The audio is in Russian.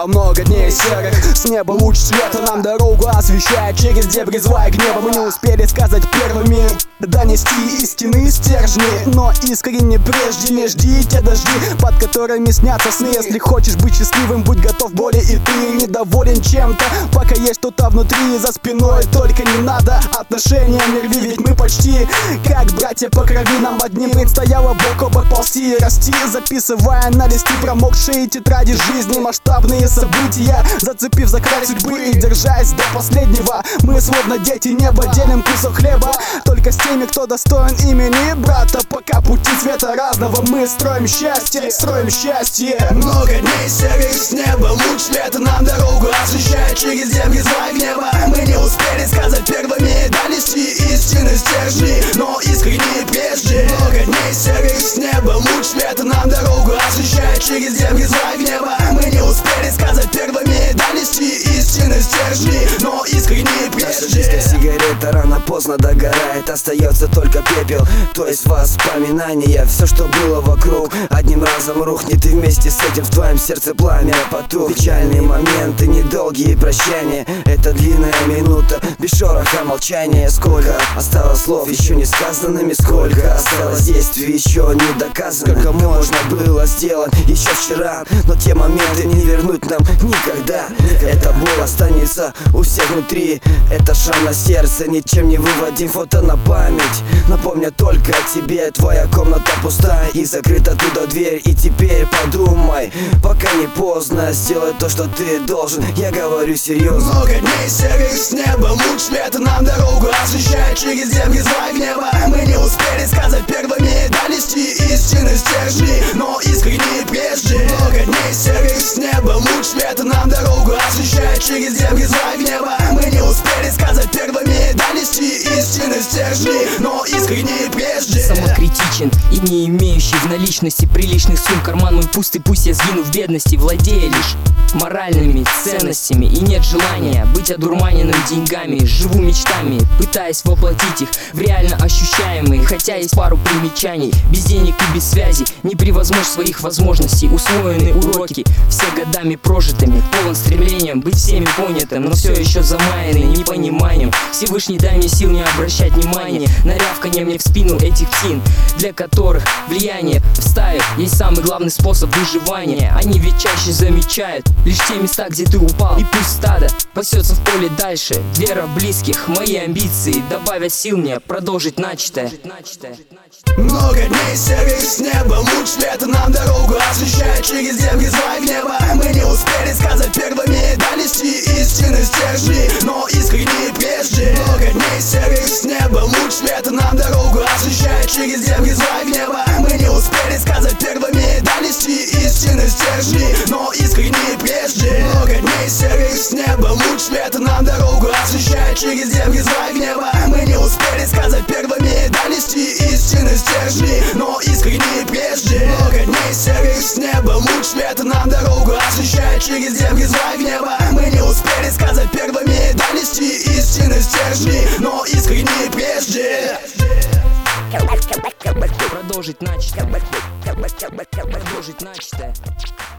Много дней серых, с неба луч света нам дорогу освещает через дебри зла и гнева. Мы не успели сказать первыми, донести истинные стержни, но искренне прежде не жди те дожди, под которыми снятся сны. Если хочешь быть счастливым, будь готов к боли, и ты недоволен чем-то, пока есть что-то внутри, за спиной. Только не надо отношения рви, ведь мы почти как братья по крови. Нам одним предстояло бок о бок ползти и расти, записывая на листы промокшие тетради жизни масштабные события, зацепив за край судьбы и держась до последнего. Мы словно дети неба, делим кусок хлеба только с теми, кто достоин имени брата. Пока пути цвета разного, мы строим счастье, строим счастье. Много дней серых, с неба луч света нам дорогу освещает через земли зла и гнева. Мы не успели сказать первыми, донести истины стержни, но искренне прежде. Много дней серых, с неба луч света нам дорогу освещает через земли зла и гнева. Мы не успели сказать первыми, донести истины стержни, но искренне прежде. Жизнь как сигарета, рано-поздно догорает, остается только пепел, то есть воспоминания. Все, что было вокруг, одним разом рухнет, и вместе с этим в твоем сердце пламя потухнет. Печальные моменты, недолгие прощания, это длинная минута без шороха молчания. Сколько осталось слов еще не сказанными, сколько осталось действий еще не доказанных. Сколько можно было сделать еще вчера, но те моменты не вернуть нам никогда. Эта боль останется у всех внутри, это шрам на сердце, ничем не выводим фото на память. Напомню только о тебе, твоя комната пустая и закрыта туда дверь. И теперь подумай, пока не поздно, сделай то, что ты должен, я говорю серьезно. Много дней серых, с неба луч света нам дорогу освещает через земли зла и гнева. Мы не успели сказать первыми, донести истины стержни, но искренне прежде. Много дней серых, с неба луч света нам дорогу освещает через земли зла и гнева. Мы не успели сказать первыми, донести истины стержни, но искренне прежде. Самокритичен и не имеющий в наличности приличных сумм, карман мой пустый, пусть я сгину в бедности, владея лишь моральными ценностями. И нет желания быть одурманенным деньгами. Живу мечтами, пытаясь воплотить их в реально ощущаемые. Хотя есть пару примечаний: без денег и без связи не превозмочь своих возможностей. Усвоены уроки, все годами прожитыми, полон стремлением быть всеми понятым, но все еще замаянный непониманием. Всевышний, дай мне сил не обращать внимания на рявканье мне в спину этих псин, для которых влияние в стае есть самый главный способ выживания. Они ведь чаще замечают лишь те места, где ты упал, и пусть стадо пасется в поле дальше. Вера в близких, мои амбиции добавят сил мне продолжить начатое. Много дней серых, с неба луч света нам дорогу освещает через земли зла и гнева. Мы не успели сказать первыми, донести истины стержни, но искренне прежде. Много дней серых, с неба луч света нам дорогу освещает через земли зла и гнева. Мы не успели сказать первыми, донести истины стержни, но искренне прежде. Много дней серых, с неба луч света нам дорогу освещает через земли зла и гнева. Мы не успели сказать первыми, донести истины стержни, но искренне прежде. Много дней серых, с неба луч света нам дорогу освещает через земли зла и гнева. Мы не успели сказать первыми, донести истины стержни, но искренне прежде. Продолжить начатое.